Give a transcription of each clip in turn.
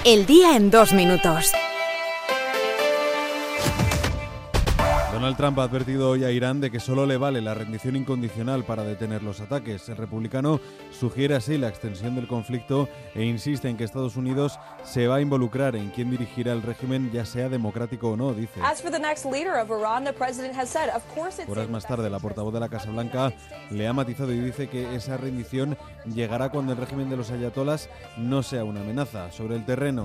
El día en 2 minutos. Donald Trump ha advertido hoy a Irán de que solo le vale la rendición incondicional para detener los ataques. El republicano sugiere así la extensión del conflicto e insiste en que Estados Unidos se va a involucrar en quién dirigirá el régimen, ya sea democrático o no, dice. Horas más tarde, la portavoz de la Casa Blanca le ha matizado y dice que esa rendición llegará cuando el régimen de los ayatolás no sea una amenaza. Sobre el terreno,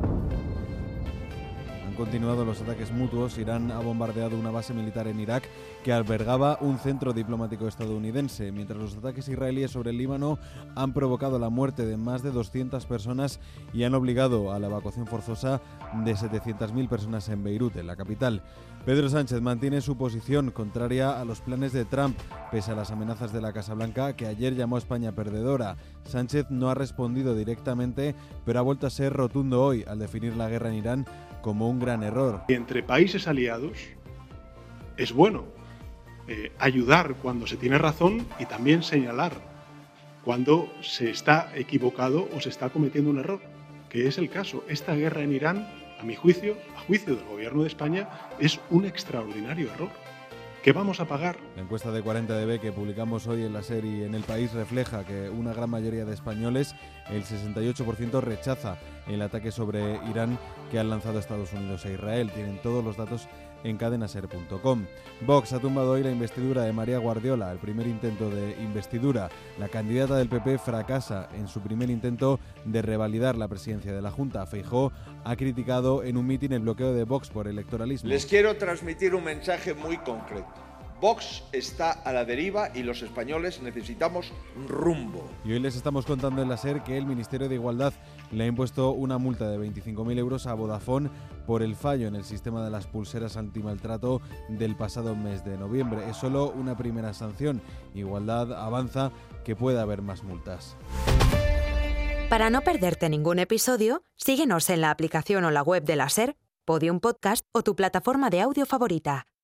han continuado los ataques mutuos. Irán ha bombardeado una base militar en Irak que albergaba un centro diplomático estadounidense, mientras los ataques israelíes sobre el Líbano han provocado la muerte de más de 200 personas y han obligado a la evacuación forzosa de 700.000 personas en Beirut, en la capital. Pedro Sánchez mantiene su posición contraria a los planes de Trump, pese a las amenazas de la Casa Blanca, que ayer llamó a España perdedora. Sánchez no ha respondido directamente, pero ha vuelto a ser rotundo hoy al definir la guerra en Irán como un gran error. Entre países aliados es bueno ayudar cuando se tiene razón y también señalar cuando se está equivocado o se está cometiendo un error, que es el caso. Esta guerra en Irán, a mi juicio, a juicio del gobierno de España, es un extraordinario error. ¿Qué vamos a pagar? La encuesta de 40DB que publicamos hoy en la serie En el País refleja que una gran mayoría de españoles, el 68%, rechaza el ataque sobre Irán que han lanzado Estados Unidos e Israel. Tienen todos los datos en cadenaser.com. Vox ha tumbado hoy la investidura de María Guardiola, el primer intento de investidura. La candidata del PP fracasa en su primer intento de revalidar la presidencia de la Junta. Feijóo ha criticado en un mitin el bloqueo de Vox por electoralismo. Les quiero transmitir un mensaje muy concreto. Vox está a la deriva y los españoles necesitamos rumbo. Y hoy les estamos contando en la SER que el Ministerio de Igualdad le ha impuesto una multa de 25.000 euros a Vodafone por el fallo en el sistema de las pulseras antimaltrato del pasado mes de noviembre. Es solo una primera sanción. Igualdad avanza que puede haber más multas. Para no perderte ningún episodio, síguenos en la aplicación o la web de la SER, Podium Podcast o tu plataforma de audio favorita.